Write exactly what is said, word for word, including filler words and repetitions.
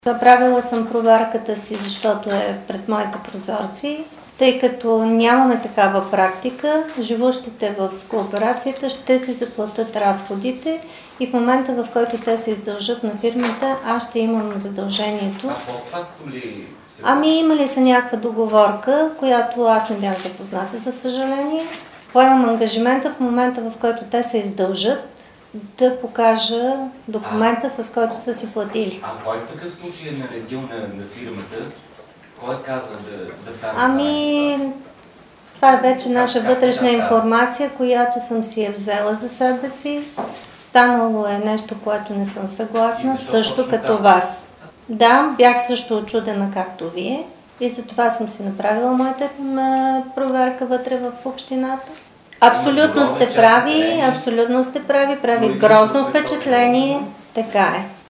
Направила съм проверката си, защото е пред моите прозорци, тъй като нямаме такава практика. Живущите в кооперацията ще си заплатят разходите и в момента, в който те се издължат на фирмата, аз ще имам задължението. А постфактум ли се... Ами има ли са някаква договорка, която аз не бях запозната, за съжаление. Поемам ангажимента в момента, в който те се издължат, да покажа документа, а, с който са си платили. А кой в такъв случай е наредил на, на фирмата? Кой каза да, да прави? Ами, това е вече наша вътрешна информация, която съм си я взела за себе си. Станало е нещо, което не съм съгласна, също като да? вас. Да, бях също очудена както вие и затова съм си направила моята проверка вътре в общината. Абсолютно сте прави, абсолютно сте прави, прави грозно впечатление, така е.